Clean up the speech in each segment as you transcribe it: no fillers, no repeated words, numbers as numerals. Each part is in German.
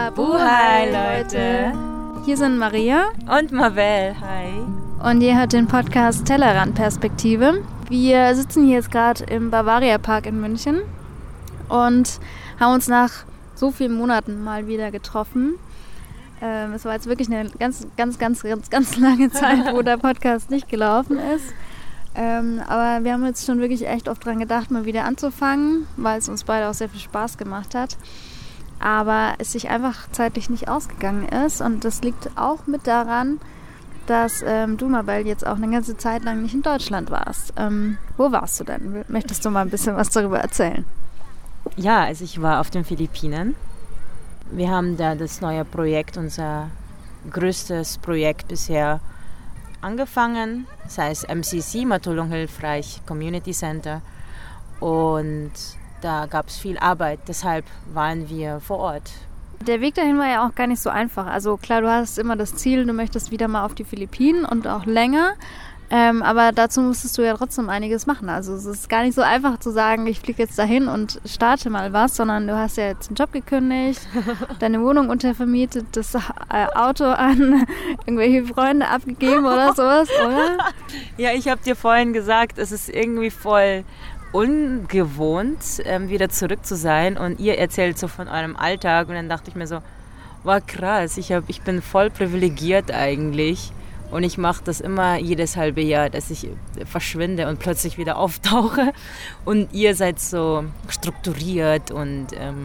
Tabu-Hi, Leute! Hier sind Maria und Mabel, hi! Und ihr hört den Podcast Tellerrand-Perspektive. Wir sitzen hier jetzt gerade im Bavaria Park in München und haben uns nach so vielen Monaten mal wieder getroffen. Es war jetzt wirklich eine ganz lange Zeit, wo der Podcast nicht gelaufen ist. Aber wir haben jetzt schon wirklich echt oft dran gedacht, mal wieder anzufangen, weil es uns beide auch sehr viel Spaß gemacht hat. Aber es sich einfach zeitlich nicht ausgegangen ist. Und das liegt auch mit daran, dass du, Mabel, jetzt auch eine ganze Zeit lang nicht in Deutschland warst. Wo warst du denn? Möchtest du mal ein bisschen was darüber erzählen? Ja, also ich war auf den Philippinen. Wir haben da das neue Projekt, unser größtes Projekt bisher angefangen. Das heißt MCC, Matulung Hilfreich Community Center. Und da gab es viel Arbeit, deshalb waren wir vor Ort. Der Weg dahin war ja auch gar nicht so einfach. Also klar, du hast immer das Ziel, du möchtest wieder mal auf die Philippinen und auch länger. Aber dazu musstest du ja trotzdem einiges machen. Also es ist gar nicht so einfach zu sagen, ich fliege jetzt dahin und starte mal was, sondern du hast ja jetzt einen Job gekündigt, deine Wohnung untervermietet, das Auto an irgendwelche Freunde abgegeben oder sowas, oder? Ja, ich habe dir vorhin gesagt, es ist irgendwie voll ungewohnt, wieder zurück zu sein, und ihr erzählt so von eurem Alltag, und dann dachte ich mir so, wow, krass, ich bin voll privilegiert eigentlich, und ich mache das immer jedes halbe Jahr, dass ich verschwinde und plötzlich wieder auftauche, und ihr seid so strukturiert und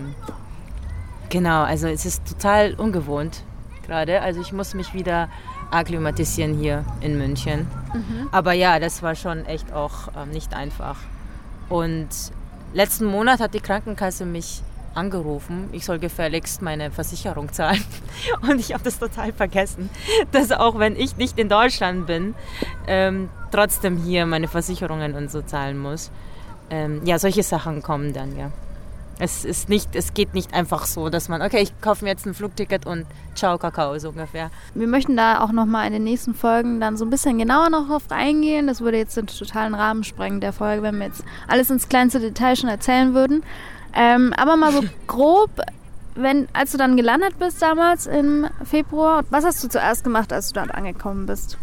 genau, also es ist total ungewohnt gerade, also ich muss mich wieder akklimatisieren hier in München, aber ja, das war schon echt auch nicht einfach. Und letzten Monat hat die Krankenkasse mich angerufen, ich soll gefälligst meine Versicherung zahlen. Und ich habe das total vergessen, dass auch wenn ich nicht in Deutschland bin, trotzdem hier meine Versicherungen und so zahlen muss. Ja, solche Sachen kommen dann, ja. Es geht nicht einfach so, dass man, okay, ich kaufe mir jetzt ein Flugticket und ciao, Kakao, so ungefähr. Wir möchten da auch nochmal in den nächsten Folgen dann so ein bisschen genauer noch drauf eingehen. Das würde jetzt den totalen Rahmen sprengen der Folge, wenn wir jetzt alles ins kleinste Detail schon erzählen würden. Aber mal so grob, als du dann gelandet bist damals im Februar, was hast du zuerst gemacht, als du dort angekommen bist?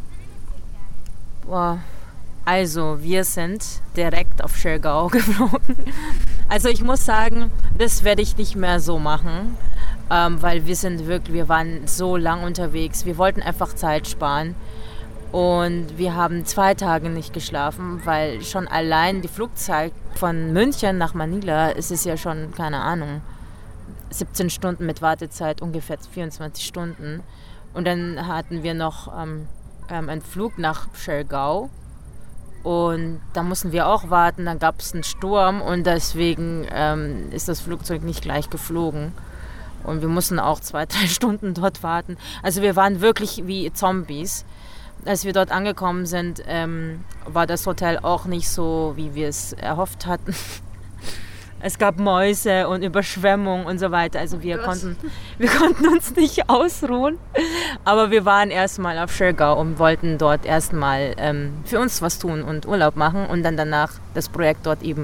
Boah. Also, wir sind direkt auf Siargao geflogen. Also ich muss sagen, das werde ich nicht mehr so machen, weil wir waren so lang unterwegs. Wir wollten einfach Zeit sparen, und wir haben 2 Tage nicht geschlafen, weil schon allein die Flugzeit von München nach Manila ist es ja schon, keine Ahnung, 17 Stunden mit Wartezeit, ungefähr 24 Stunden. Und dann hatten wir noch einen Flug nach Siargao. Und da mussten wir auch warten, dann gab es einen Sturm, und deswegen ist das Flugzeug nicht gleich geflogen. Und wir mussten auch 2-3 Stunden dort warten. Also wir waren wirklich wie Zombies. Als wir dort angekommen sind, war das Hotel auch nicht so, wie wir es erhofft hatten. Es gab Mäuse und Überschwemmung und so weiter. Also wir konnten uns nicht ausruhen. Aber wir waren erstmal auf Siargao und wollten dort erstmal für uns was tun und Urlaub machen und dann danach das Projekt dort eben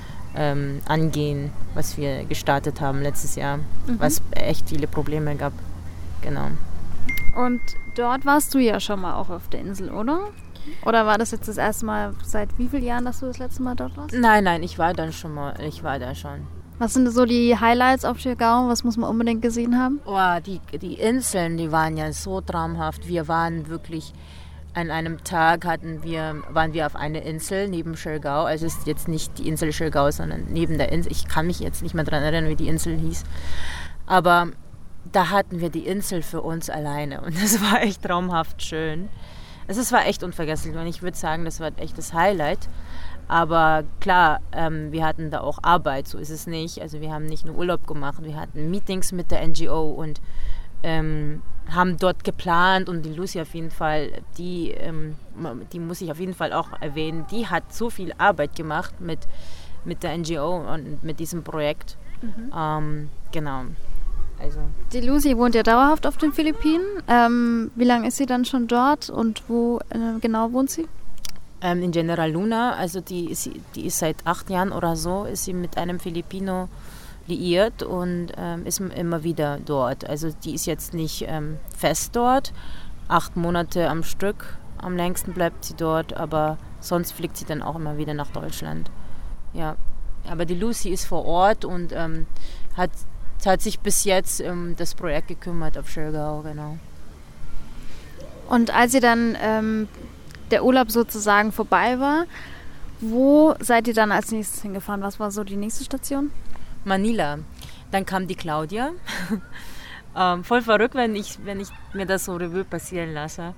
angehen, was wir gestartet haben letztes Jahr, was echt viele Probleme gab. Genau. Und dort warst du ja schon mal auch auf der Insel, oder? Oder war das jetzt das erste Mal seit wie vielen Jahren, dass du das letzte Mal dort warst? Nein, ich war da schon. Was sind so die Highlights auf Siargao? Was muss man unbedingt gesehen haben? Oh, die Inseln, die waren ja so traumhaft. Wir waren wirklich, an einem Tag waren wir auf einer Insel neben Siargao. Also es ist jetzt nicht die Insel Siargao, sondern neben der Insel. Ich kann mich jetzt nicht mehr daran erinnern, wie die Insel hieß. Aber da hatten wir die Insel für uns alleine, und das war echt traumhaft schön. Es war echt unvergesslich, und ich würde sagen, das war echt das Highlight. Aber klar, wir hatten da auch Arbeit, so ist es nicht. Also wir haben nicht nur Urlaub gemacht, wir hatten Meetings mit der NGO und haben dort geplant. Und die Lucy auf jeden Fall, die muss ich auf jeden Fall auch erwähnen, die hat so viel Arbeit gemacht mit der NGO und mit diesem Projekt. Genau. Also. Die Lucy wohnt ja dauerhaft auf den Philippinen. Wie lange ist sie dann schon dort, und wo genau wohnt sie? In General Luna, also die ist seit 8 Jahren oder so, ist sie mit einem Filipino liiert und ist immer wieder dort. Also die ist jetzt nicht fest dort, 8 Monate am Stück. Am längsten bleibt sie dort, aber sonst fliegt sie dann auch immer wieder nach Deutschland. Ja, aber die Lucy ist vor Ort und hat sich bis jetzt um das Projekt gekümmert auf Schölgau, genau. Und als sie dann der Urlaub sozusagen vorbei war, wo seid ihr dann als nächstes hingefahren? Was war so die nächste Station? Manila. Dann kam die Claudia. Voll verrückt, wenn ich mir das so Revue passieren lasse.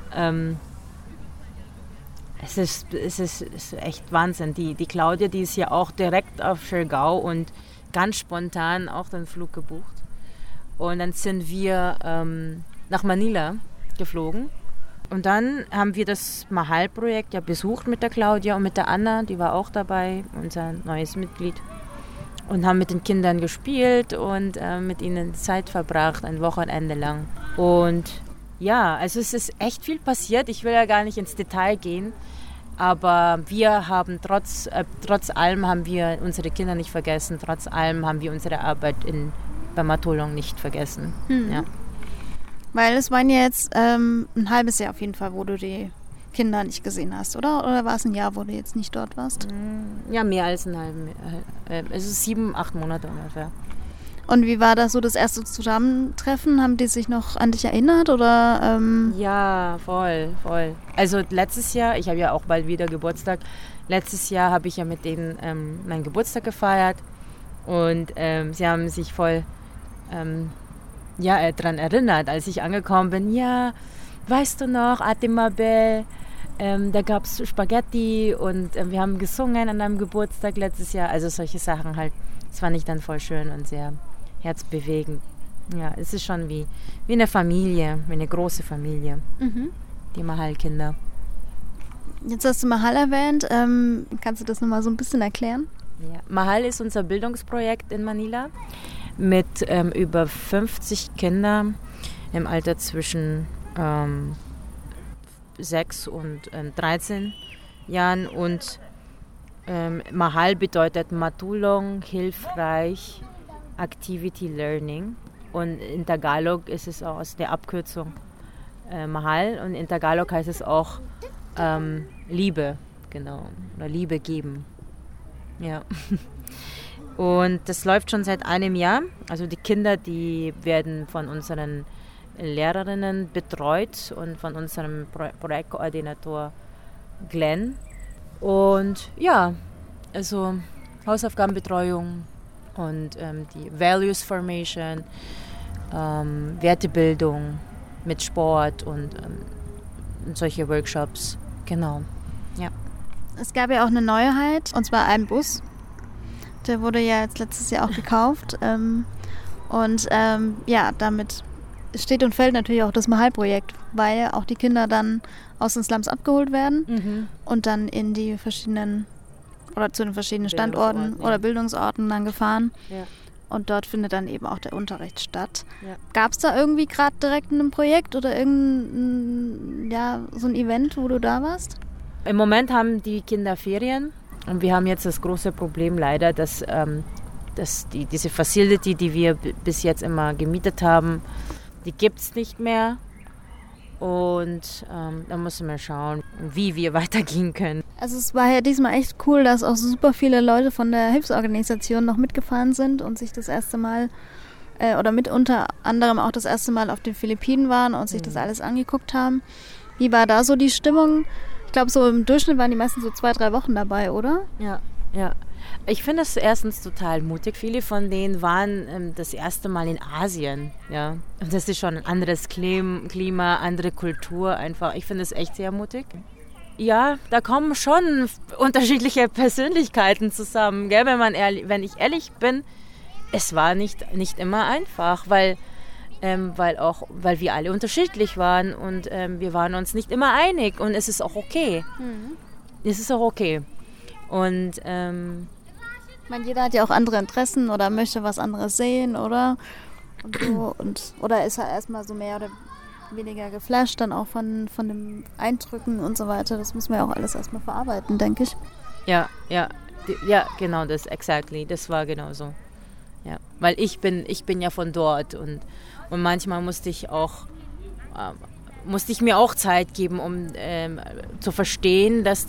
Es ist echt Wahnsinn. Die Claudia, die ist ja auch direkt auf Schölgau und ganz spontan auch den Flug gebucht. Und dann sind wir nach Manila geflogen. Und dann haben wir das Mahal-Projekt ja besucht mit der Claudia und mit der Anna, die war auch dabei, unser neues Mitglied. Und haben mit den Kindern gespielt und mit ihnen Zeit verbracht, ein Wochenende lang. Und ja, also es ist echt viel passiert. Ich will ja gar nicht ins Detail gehen, aber wir haben trotz allem haben wir unsere Kinder nicht vergessen. Trotz allem haben wir unsere Arbeit bei Matulong nicht vergessen. Ja. Weil es waren ja jetzt ein halbes Jahr auf jeden Fall, wo du die Kinder nicht gesehen hast, oder? Oder war es ein Jahr, wo du jetzt nicht dort warst? Ja, mehr als ein halbes Jahr. Es ist 7-8 Monate ungefähr. Und wie war das so das erste Zusammentreffen? Haben die sich noch an dich erinnert? Oder, Ja, voll. Also letztes Jahr, ich habe ja auch bald wieder Geburtstag, letztes Jahr habe ich ja mit denen meinen Geburtstag gefeiert und sie haben sich voll daran erinnert, als ich angekommen bin. Ja, weißt du noch, Atimabel, da gab es Spaghetti und wir haben gesungen an deinem Geburtstag letztes Jahr. Also solche Sachen halt. Das fand ich dann voll schön und sehr herzbewegend. Ja, es ist schon wie eine Familie, wie eine große Familie, die Mahal-Kinder. Jetzt hast du Mahal erwähnt. Kannst du das nochmal so ein bisschen erklären? Ja. Mahal ist unser Bildungsprojekt in Manila mit über 50 Kindern im Alter zwischen 6 und 13 Jahren. Und Mahal bedeutet Matulong, hilfreich, Activity Learning. Und in Tagalog ist es auch aus der Abkürzung Mahal. Und in Tagalog heißt es auch Liebe, genau. Oder Liebe geben. Ja. Und das läuft schon seit einem Jahr. Also die Kinder, die werden von unseren Lehrerinnen betreut und von unserem Projektkoordinator Glenn. Und ja, also Hausaufgabenbetreuung und die Values Formation, Wertebildung mit Sport und solche Workshops. Genau, ja. Es gab ja auch eine Neuheit, und zwar einen Bus. Der wurde ja jetzt letztes Jahr auch gekauft. Damit steht und fällt natürlich auch das Mahal-Projekt, weil auch die Kinder dann aus den Slums abgeholt werden und dann in die verschiedenen oder zu den verschiedenen Standorten oder Bildungsorten dann gefahren. Ja. Und dort findet dann eben auch der Unterricht statt. Ja. Gab es da irgendwie gerade direkt ein Projekt oder irgendein so ein Event, wo du da warst? Im Moment haben die Kinder Ferien und wir haben jetzt das große Problem leider, dass diese Facility, die wir bis jetzt immer gemietet haben, die gibt es nicht mehr. Und da müssen wir schauen, wie wir weitergehen können. Also es war ja diesmal echt cool, dass auch super viele Leute von der Hilfsorganisation noch mitgefahren sind und sich das erste Mal oder mit unter anderem auch das erste Mal auf den Philippinen waren und sich das alles angeguckt haben. Wie war da so die Stimmung? Ich glaube, so im Durchschnitt waren die meisten so 2-3 Wochen dabei, oder? Ja. Ich finde es erstens total mutig. Viele von denen waren das erste Mal in Asien. Ja. Und das ist schon ein anderes Klima, andere Kultur einfach. Ich finde es echt sehr mutig. Ja, da kommen schon unterschiedliche Persönlichkeiten zusammen. Gell? Wenn ich ehrlich bin, es war nicht immer einfach, weil wir alle unterschiedlich waren und wir waren uns nicht immer einig und es ist auch okay. Es ist auch okay. Und jeder hat ja auch andere Interessen oder möchte was anderes sehen, oder? Oder ist er erstmal so mehr oder weniger geflasht dann auch von den Eindrücken und so weiter. Das muss man ja auch alles erstmal verarbeiten, denke ich. Ja, genau, das war genau so. Ja, weil ich bin ja von dort und manchmal musste ich mir auch Zeit geben, um zu verstehen, dass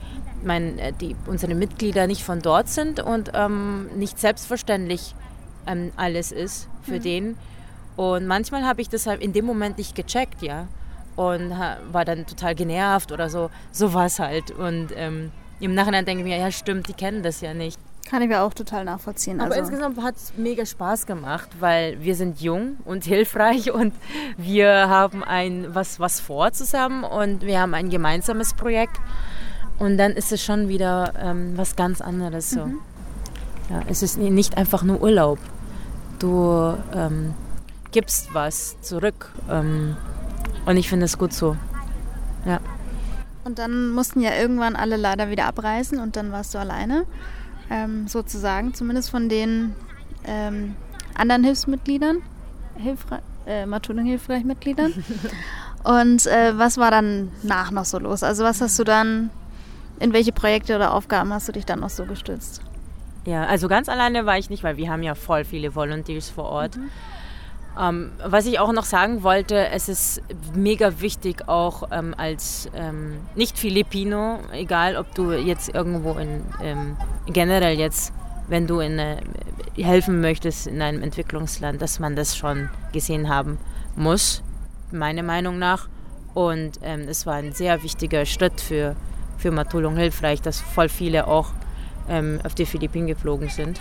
unsere Mitglieder nicht von dort sind und nicht selbstverständlich alles ist für den. Und manchmal habe ich das halt in dem Moment nicht gecheckt, ja, und war dann total genervt oder so. So war es halt. Und im Nachhinein denke ich mir, ja stimmt, die kennen das ja nicht. Kann ich mir auch total nachvollziehen. Aber insgesamt hat es mega Spaß gemacht, weil wir sind jung und hilfreich und wir haben was vor zusammen und wir haben ein gemeinsames Projekt und dann ist es schon wieder was ganz anderes. So. Ja, es ist nicht einfach nur Urlaub. Du gibst was zurück und ich finde es gut so. Ja. Und dann mussten ja irgendwann alle leider wieder abreisen und dann warst du alleine. Sozusagen, zumindest von den anderen Hilfsmitgliedern, Matulung Hilfreich-Mitgliedern. Und was war dann noch so los? Also was hast du dann, in welche Projekte oder Aufgaben hast du dich dann noch so gestützt? Ja, also ganz alleine war ich nicht, weil wir haben ja voll viele Volunteers vor Ort. Was ich auch noch sagen wollte, es ist mega wichtig auch als Nicht-Filipino, egal ob du jetzt irgendwo generell jetzt, wenn du helfen möchtest in einem Entwicklungsland, dass man das schon gesehen haben muss, meiner Meinung nach. Und es war ein sehr wichtiger Schritt für Matulung Hilfreich, dass voll viele auch auf die Philippinen geflogen sind.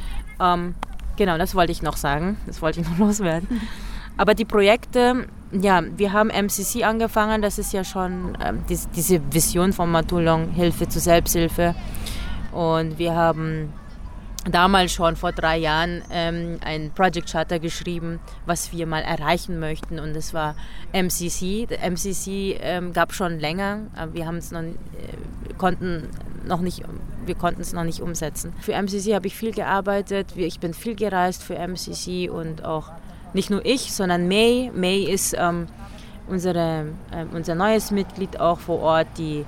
Genau, das wollte ich noch sagen. Das wollte ich noch loswerden. Aber die Projekte, ja, wir haben MCC angefangen. Das ist ja schon diese Vision von Matulung, Hilfe zur Selbsthilfe. Und wir haben damals schon vor 3 Jahren ein Project Charter geschrieben, was wir mal erreichen möchten. Und das war MCC. MCC gab schon länger, aber wir konnten es noch nicht umsetzen. Für MCC habe ich viel gearbeitet. Ich bin viel gereist für MCC und auch nicht nur ich, sondern May. May ist unser neues Mitglied auch vor Ort, die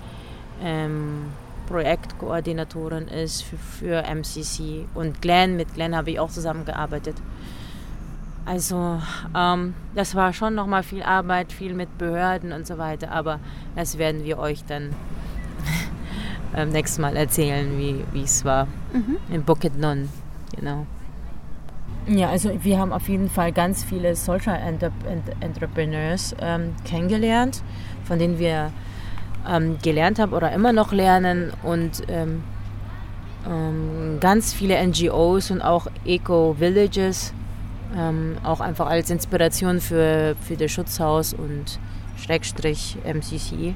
Projektkoordinatorin ist für MCC. Und mit Glenn habe ich auch zusammengearbeitet. Also das war schon nochmal viel Arbeit, viel mit Behörden und so weiter, aber das werden wir euch dann nächstes Mal erzählen, wie es war in Bukidnon, genau. Ja, also wir haben auf jeden Fall ganz viele Social Entrepreneurs kennengelernt, von denen wir gelernt haben oder immer noch lernen und ganz viele NGOs und auch Eco-Villages, auch einfach als Inspiration für das Schutzhaus und /MCC.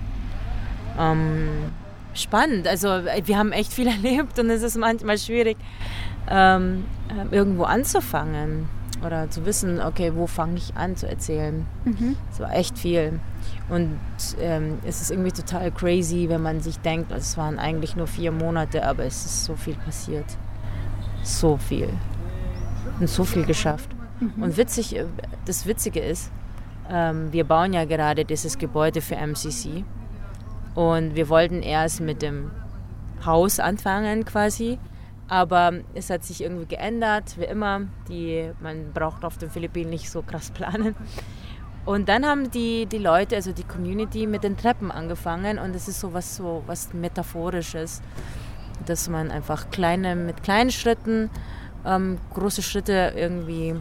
Spannend, also wir haben echt viel erlebt und es ist manchmal schwierig, irgendwo anzufangen oder zu wissen, okay, wo fange ich an zu erzählen. Es war echt viel und es ist irgendwie total crazy, wenn man sich denkt, es waren eigentlich nur 4 Monate, aber es ist so viel passiert, so viel und so viel geschafft. Und das Witzige ist, wir bauen ja gerade dieses Gebäude für MCC. Und wir wollten erst mit dem Haus anfangen quasi, aber es hat sich irgendwie geändert, wie immer. Man braucht auf den Philippinen nicht so krass planen. Und dann haben die Leute, also die Community, mit den Treppen angefangen und es ist so was Metaphorisches, dass man einfach mit kleinen Schritten große Schritte irgendwie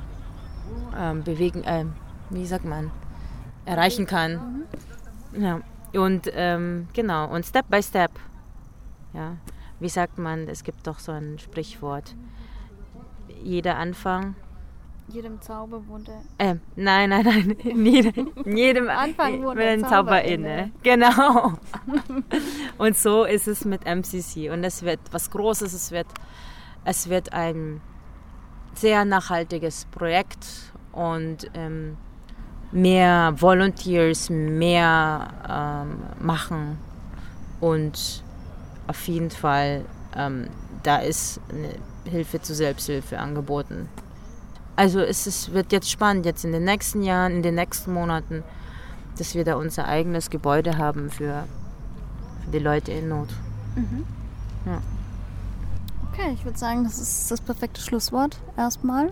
erreichen kann. Ja. Und genau, und Step by Step, ja, wie sagt man, es gibt doch so ein Sprichwort, jeder Anfang... Jedem Zauber wohnt Nein, jedem Anfang wohnt ein Zauber inne. Genau. Und so ist es mit MCC und es wird was Großes, es wird ein sehr nachhaltiges Projekt und mehr Volunteers, mehr machen und auf jeden Fall da ist eine Hilfe zur Selbsthilfe angeboten. Also wird jetzt spannend, jetzt in den nächsten Jahren, in den nächsten Monaten, dass wir da unser eigenes Gebäude haben für die Leute in Not. Ja. Okay, ich würde sagen, das ist das perfekte Schlusswort erstmal.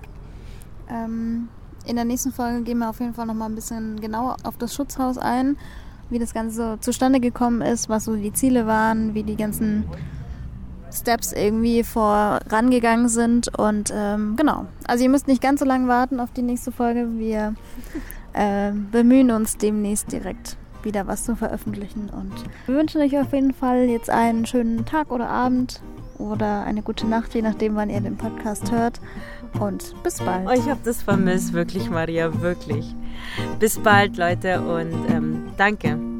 In der nächsten Folge gehen wir auf jeden Fall nochmal ein bisschen genauer auf das Schutzhaus ein, wie das Ganze so zustande gekommen ist, was so die Ziele waren, wie die ganzen Steps irgendwie vorangegangen sind und genau. Also ihr müsst nicht ganz so lange warten auf die nächste Folge. Wir bemühen uns demnächst direkt wieder was zu veröffentlichen und wir wünschen euch auf jeden Fall jetzt einen schönen Tag oder Abend oder eine gute Nacht, je nachdem, wann ihr den Podcast hört und bis bald. Oh, ich habe das vermisst, wirklich, Maria, wirklich. Bis bald, Leute, und danke.